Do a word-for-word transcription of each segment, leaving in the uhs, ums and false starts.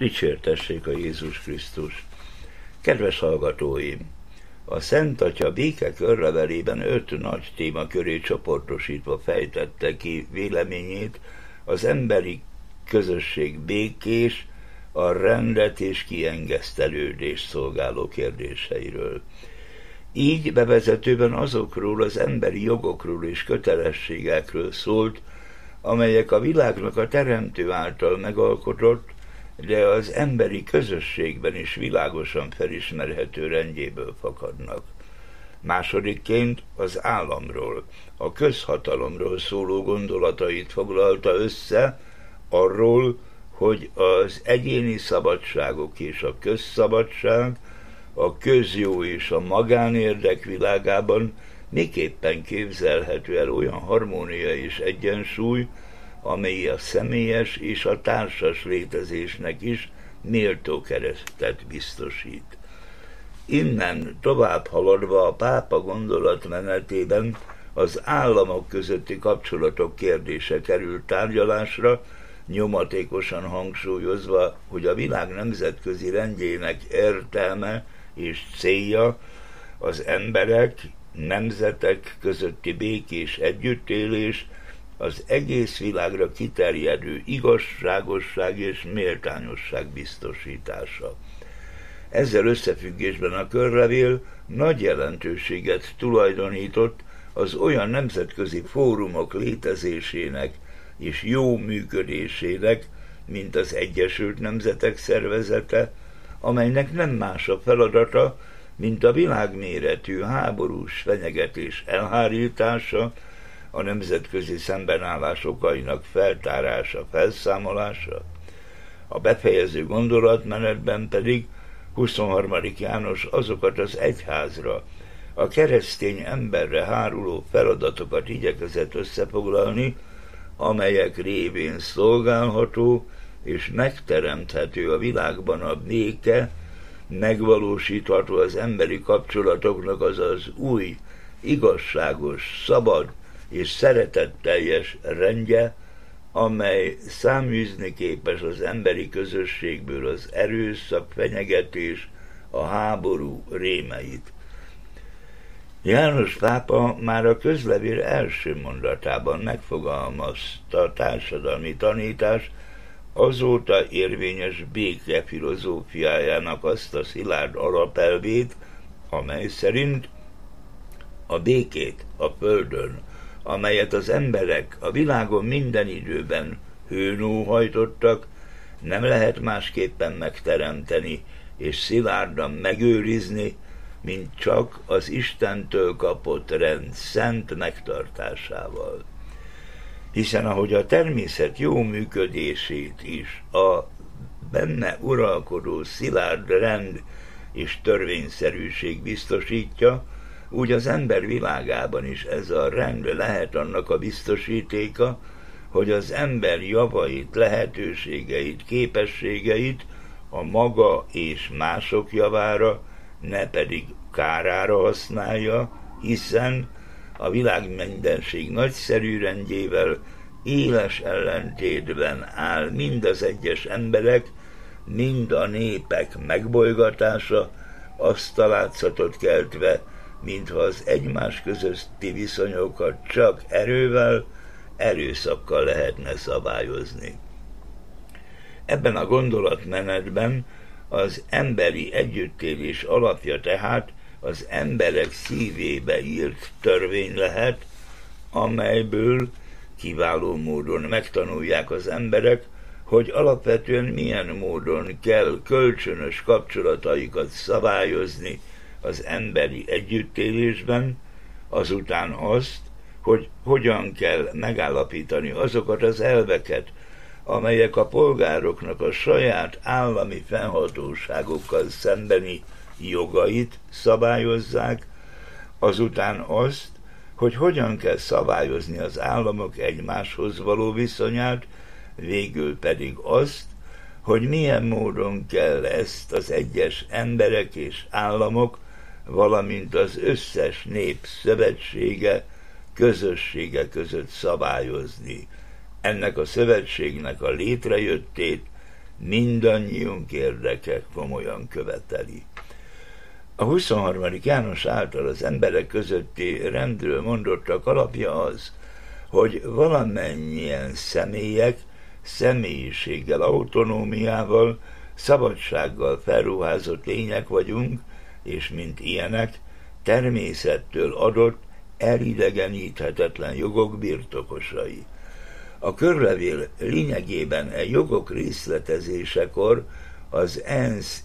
Dicsértessék a Jézus Krisztus! Kedves hallgatóim! A Szent Atya béke körlevelében öt nagy téma köré csoportosítva fejtette ki véleményét az emberi közösség békés, a rendet és kiengesztelődést szolgáló kérdéseiről. Így bevezetőben azokról az emberi jogokról és kötelességekről szólt, amelyek a világnak a Teremtő által megalkotott, de az emberi közösségben is világosan felismerhető rendjéből fakadnak. Másodikként az államról, a közhatalomról szóló gondolatait foglalta össze, arról, hogy az egyéni szabadságok és a közszabadság, a közjó és a magánérdek világában miképpen képzelhető el olyan harmónia és egyensúly, amely a személyes és a társas létezésnek is méltó keresztet biztosít. Innen tovább haladva a pápa gondolatmenetében az államok közötti kapcsolatok kérdése került tárgyalásra, nyomatékosan hangsúlyozva, hogy a világ nemzetközi rendjének értelme és célja az emberek, nemzetek közötti békés együttélés, az egész világra kiterjedő igazságosság és méltányosság biztosítása. Ezzel összefüggésben a körlevél nagy jelentőséget tulajdonított az olyan nemzetközi fórumok létezésének és jó működésének, mint az Egyesült Nemzetek Szervezete, amelynek nem más a feladata, mint a világméretű háborús fenyegetés elhárítása, a nemzetközi szembenállás okainak feltárása, felszámolása. A befejező gondolatmenetben pedig huszonharmadik János azokat az egyházra, a keresztény emberre háruló feladatokat igyekezett összefoglalni, amelyek révén szolgálható és megteremthető a világban a béke, megvalósítható az emberi kapcsolatoknak az az új, igazságos, szabad és szeretetteljes rendje, amely száműzni képes az emberi közösségből az erőszak, fenyegetés, a háború rémeit. János pápa már a közlevél első mondatában megfogalmazta a társadalmi tanítás azóta érvényes béke filozófiájának azt a szilárd alapelvét, amely szerint a békét a földön, amelyet az emberek a világon minden időben hőnóhajtottak, nem lehet másképpen megteremteni és szilárdan megőrizni, mint csak az Istentől kapott rend szent megtartásával. Hiszen ahogy a természet jó működését is a benne uralkodó szilárd rend és törvényszerűség biztosítja, úgy az ember világában is ez a rend lehet annak a biztosítéka, hogy az ember javait, lehetőségeit, képességeit a maga és mások javára, ne pedig kárára használja, hiszen a világ mindenség nagyszerű rendjével éles ellentétben áll mind az egyes emberek, mind a népek megbolygatása, azt a látszatot keltve, mintha az egymás közötti viszonyokat csak erővel, erőszakkal lehetne szabályozni. Ebben a gondolatmenetben az emberi együttélés alapja tehát az emberek szívébe írt törvény lehet, amelyből kiváló módon megtanulják az emberek, hogy alapvetően milyen módon kell kölcsönös kapcsolataikat szabályozni az emberi együttélésben, azután azt, hogy hogyan kell megállapítani azokat az elveket, amelyek a polgároknak a saját állami fennhatóságokkal szembeni jogait szabályozzák, azután azt, hogy hogyan kell szabályozni az államok egymáshoz való viszonyát, végül pedig azt, hogy milyen módon kell ezt az egyes emberek és államok, valamint az összes nép szövetsége, közössége között szabályozni. Ennek a szövetségnek a létrejöttét mindannyiunk érdeke komolyan követeli. A huszonharmadik János által az emberek közötti rendről mondottak alapja az, hogy valamennyien személyek személyiséggel, autonómiával, szabadsággal felruházott lények vagyunk, és mint ilyenek természettől adott, elidegeníthetetlen jogok birtokosai. A körlevél lényegében e jogok részletezésekor az ENSZ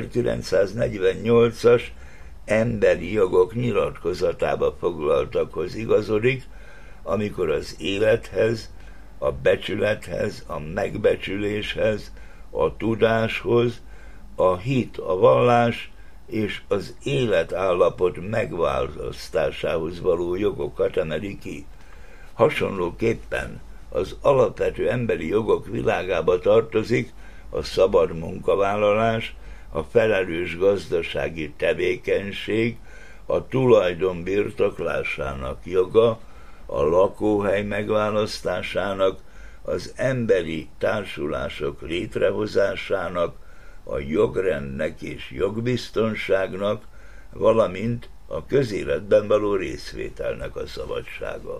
ezerkilencszáznegyvennyolcas emberi jogok nyilatkozatába foglaltakhoz igazodik, amikor az élethez, a becsülethez, a megbecsüléshez, a tudáshoz, a hit, a vallás és az életállapot megválasztásához való jogokat emeli ki. Hasonlóképpen az alapvető emberi jogok világába tartozik a szabad munkavállalás, a felelős gazdasági tevékenység, a tulajdon birtoklásának joga, a lakóhely megválasztásának, az emberi társulások létrehozásának, a jogrendnek és jogbiztonságnak, valamint a közéletben való részvételnek a szabadsága.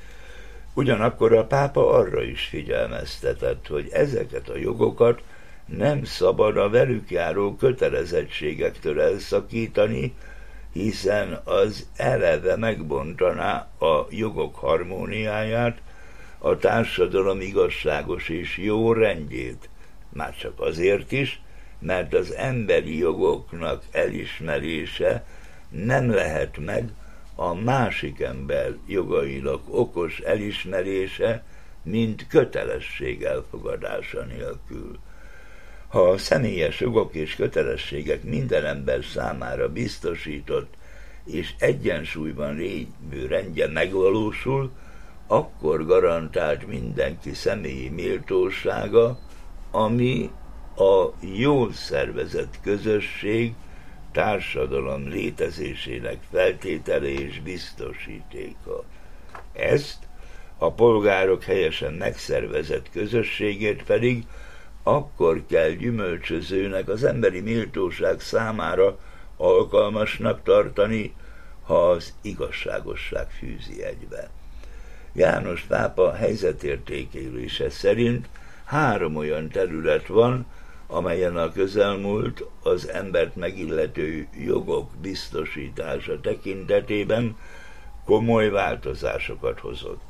Ugyanakkor a pápa arra is figyelmeztetett, hogy ezeket a jogokat nem szabad a velük járó kötelezettségektől elszakítani, hiszen az eleve megbontaná a jogok harmóniáját, a társadalom igazságos és jó rendjét, már csak azért is, mert az emberi jogoknak elismerése nem lehet meg a másik ember jogainak okos elismerése, mint kötelesség elfogadása nélkül. Ha a személyes jogok és kötelességek minden ember számára biztosított és egyensúlyban lévő rendje megvalósul, akkor garantált mindenki személyi méltósága, ami a jól szervezett közösség, társadalom létezésének feltétele és biztosítéka. Ezt a polgárok helyesen megszervezett közösségét pedig akkor kell gyümölcsözőnek, az emberi méltóság számára alkalmasnak tartani, ha az igazságosság fűzi egybe. János pápa helyzetértékelése szerint három olyan terület van, amelyen a közelmúlt az embert megillető jogok biztosítása tekintetében komoly változásokat hozott.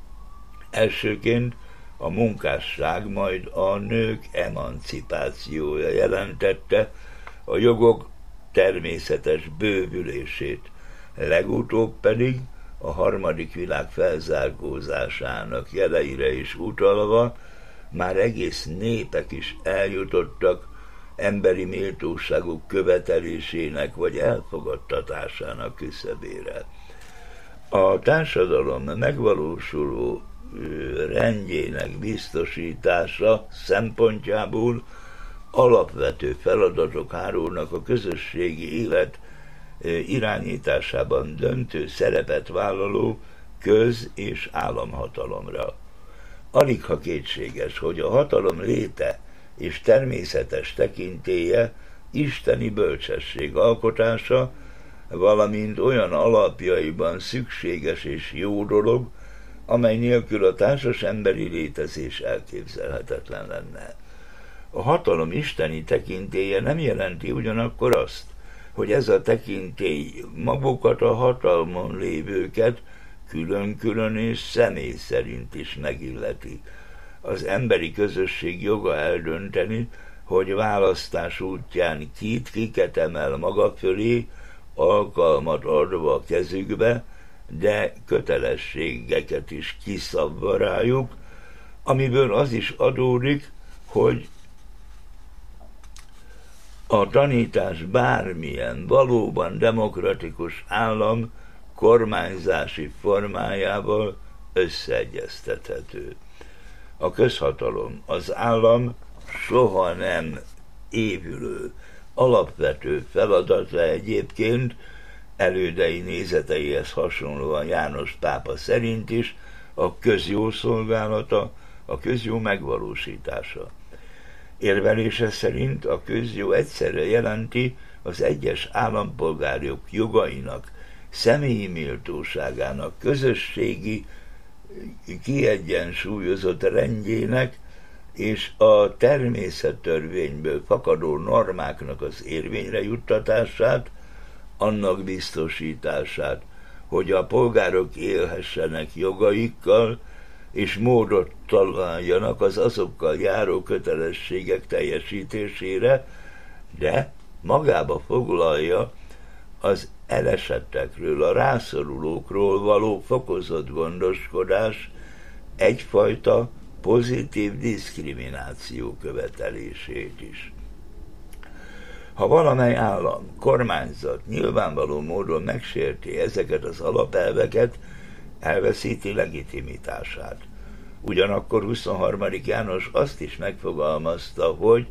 Elsőként a munkásság, majd a nők emancipációja jelentette a jogok természetes bővülését, legutóbb pedig a harmadik világ felzárkózásának jeleire is utalva már egész népek is eljutottak emberi méltóságuk követelésének vagy elfogadtatásának küszöbére. A társadalom megvalósuló rendjének biztosítása szempontjából alapvető feladatok hárulnak a közösségi élet irányításában döntő szerepet vállaló köz- és államhatalomra. Aligha kétséges, hogy a hatalom léte és természetes tekintélye isteni bölcsesség alkotása, valamint olyan alapjaiban szükséges és jó dolog, amely nélkül a társas emberi létezés elképzelhetetlen lenne. A hatalom isteni tekintélye nem jelenti ugyanakkor azt, hogy ez a tekintély magukat a hatalmon lévőket külön-külön és személy szerint is megilleti. Az emberi közösség joga eldönteni, hogy választás útján kit, kiket emel maga fölé, alkalmat adva a kezükbe, de kötelességeket is kiszabva rájuk, amiből az is adódik, hogy a tanítás bármilyen valóban demokratikus állam kormányzási formájával összeegyeztethető. A közhatalom, az állam soha nem évülő, alapvető feladata egyébként, elődei nézeteihez hasonlóan János pápa szerint is, a közjó szolgálata, a közjó megvalósítása. Érvelése szerint a közjó egyszerre jelenti az egyes állampolgárok jogainak, személyi méltóságának, közösségi kiegyensúlyozott rendjének és a természettörvényből fakadó normáknak az érvényre juttatását, annak biztosítását, hogy a polgárok élhessenek jogaikkal, és módot találjanak az azokkal járó kötelességek teljesítésére, de magába foglalja az elesettekről, a rászorulókról való fokozott gondoskodás egyfajta pozitív diszkrimináció követelését is. Ha valamely állam, kormányzat nyilvánvaló módon megsérti ezeket az alapelveket, elveszíti legitimitását. Ugyanakkor huszonharmadik János azt is megfogalmazta, hogy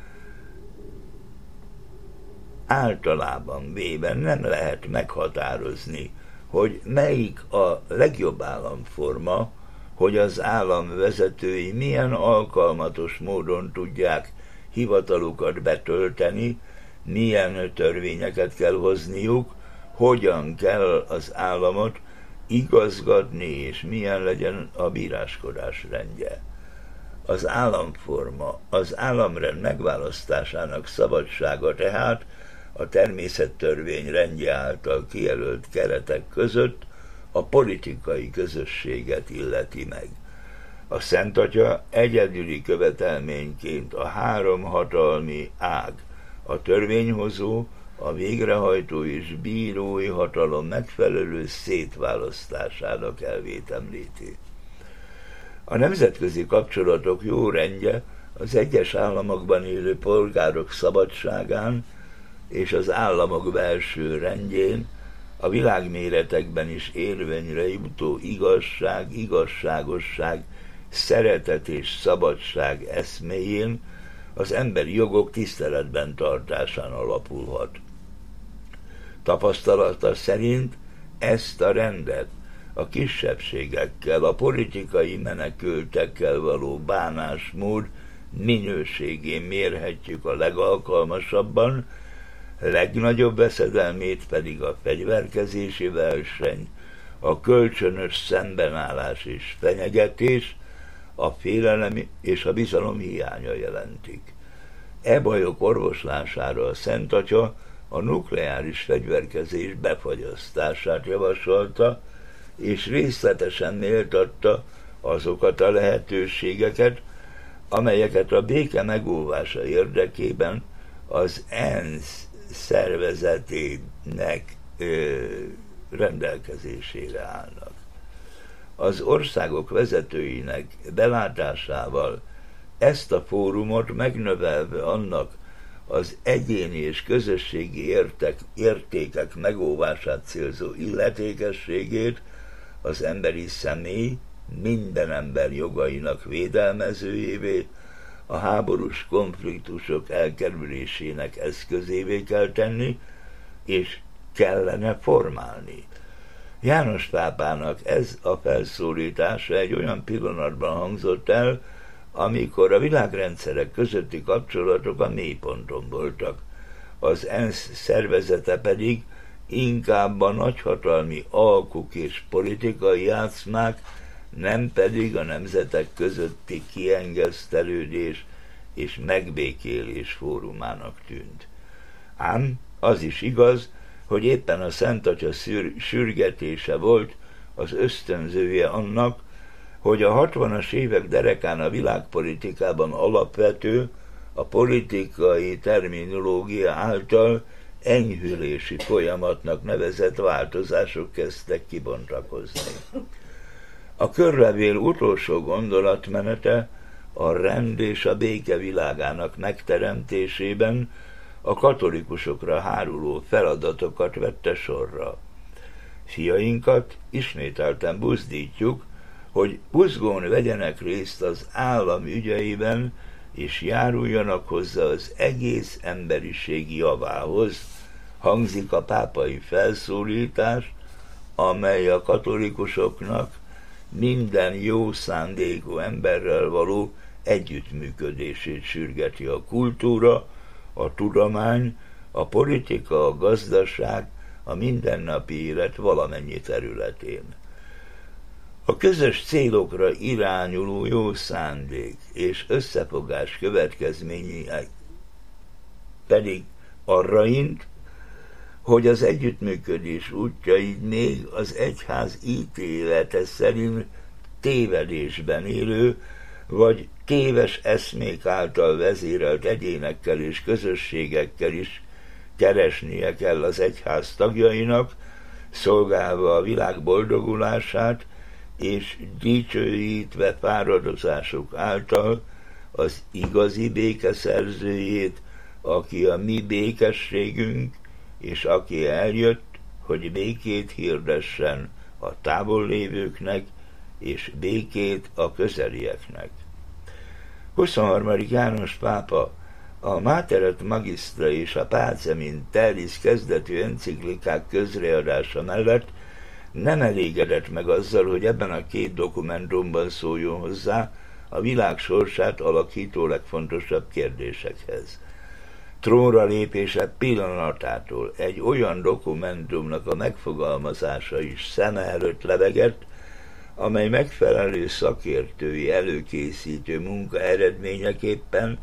általában véve nem lehet meghatározni, hogy melyik a legjobb államforma, hogy az állam vezetői milyen alkalmatos módon tudják hivatalukat betölteni, milyen törvényeket kell hozniuk, hogyan kell az államot igazgatni, és milyen legyen a bíráskodás rendje. Az államforma, az államrend megválasztásának szabadsága tehát a természettörvény rendje által kijelölt keretek között a politikai közösséget illeti meg. A Szent Atya egyedüli követelményként a három hatalmi ág, a törvényhozó, a végrehajtó és bírói hatalom megfelelő szétválasztásának elvét említi. A nemzetközi kapcsolatok jó rendje az egyes államokban élő polgárok szabadságán és az államok belső rendjén, a világméretekben is érvényre jutó igazság, igazságosság, szeretet és szabadság eszméjén, az emberi jogok tiszteletben tartásán alapulhat. Tapasztalata szerint ezt a rendet a kisebbségekkel, a politikai menekültekkel való bánásmód minőségén mérhetjük a legalkalmasabban, legnagyobb veszedelmét pedig a fegyverkezési verseny, a kölcsönös szembenállás és fenyegetés, a félelem és a bizalom hiánya jelentik. E bajok orvoslására a Szent Atya a nukleáris fegyverkezés befagyasztását javasolta, és részletesen méltatta azokat a lehetőségeket, amelyeket a béke megóvása érdekében az ENSZ szervezetének ö, rendelkezésére állnak. Az országok vezetőinek belátásával ezt a fórumot megnövelve annak az egyéni és közösségi értek, értékek megóvását célzó illetékességét, az emberi személy minden ember jogainak védelmezőjévé, a háborús konfliktusok elkerülésének eszközévé kell tenni, és kellene formálni. János pápának ez a felszólítása egy olyan pillanatban hangzott el, amikor a világrendszerek közötti kapcsolatok a mélyponton voltak. Az ENSZ szervezete pedig inkább a nagyhatalmi alkuk és politikai játszmák, nem pedig a nemzetek közötti kiengesztelődés és megbékélés fórumának tűnt. Ám az is igaz, hogy éppen a Szent Atya szür- sürgetése volt az ösztönzője annak, hogy a hatvanas évek derekán a világpolitikában alapvető, a politikai terminológia által enyhülési folyamatnak nevezett változások kezdtek kibontakozni. A körlevél utolsó gondolatmenete a rend és a béke világának megteremtésében a katolikusokra háruló feladatokat vette sorra. Fiainkat ismételten buzdítjuk, hogy buzgón vegyenek részt az állam ügyeiben, és járuljanak hozzá az egész emberiség javához, hangzik a pápai felszólítás, amely a katolikusoknak minden jó szándékú emberrel való együttműködését sürgeti a kultúra, a tudomány, a politika, a gazdaság, a mindennapi élet valamennyi területén. A közös célokra irányuló jó szándék és összefogás következményei pedig arra int, hogy az együttműködés útjai még az egyház ítélete szerint tévedésben élő, vagy téves eszmék által vezérelt egyénekkel és közösségekkel is keresnie kell az egyház tagjainak, szolgálva a világ boldogulását, és dicsőítve fáradozások által az igazi béke szerzőjét, aki a mi békességünk, és aki eljött, hogy békét hirdessen a távol lévőknek, és békét a közelieknek. huszonharmadik János pápa a Mater et Magistra és a Pacem in Terris kezdetű enciklikák közreadása mellett nem elégedett meg azzal, hogy ebben a két dokumentumban szóljon hozzá a világ sorsát alakító legfontosabb kérdésekhez. Trónra lépése pillanatától egy olyan dokumentumnak a megfogalmazása is szeme előtt lebegett, amely megfelelő szakértői előkészítő munka eredményeképpen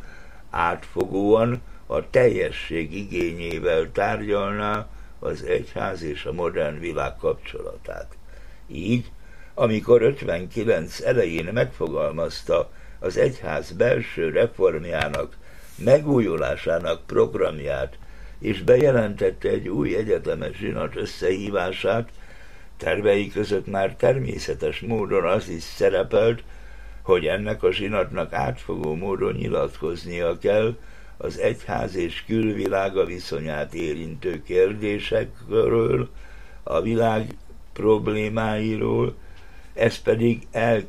átfogóan a teljesség igényével tárgyalná az egyház és a modern világ kapcsolatát. Így, amikor ötvenkilenc elején megfogalmazta az egyház belső reformjának, megújulásának programját, és bejelentette egy új egyetemes zsinat összehívását, tervei között már természetes módon az is szerepelt, hogy ennek a zsinatnak átfogó módon nyilatkoznia kell az egyház és külvilága viszonyát érintő kérdésekről, a világ problémáiról, ez pedig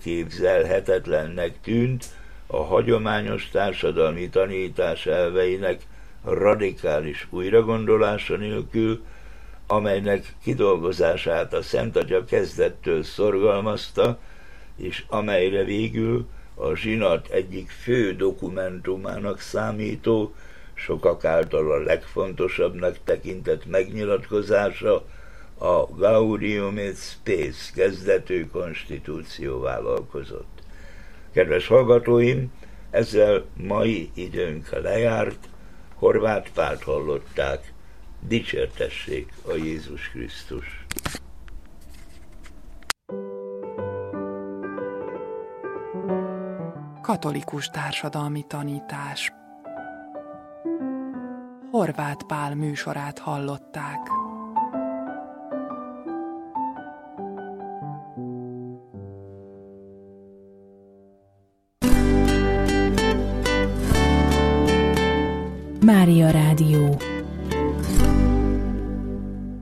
elképzelhetetlennek tűnt a hagyományos társadalmi tanítás elveinek radikális újragondolása nélkül, amelynek kidolgozását a Szent Atya kezdettől szorgalmazta, és amelyre végül a zsinat egyik fő dokumentumának számító, sokak által a legfontosabbnak tekintett megnyilatkozása, a Gaudium et Spes kezdetű konstitúcióvá válkozott. Kedves hallgatóim, ezzel mai időnk lejárt, Horváth Pált hallották, dicsértessék a Jézus Krisztus! Katolikus társadalmi tanítás. Horváth Pál műsorát hallották. Mária Rádió.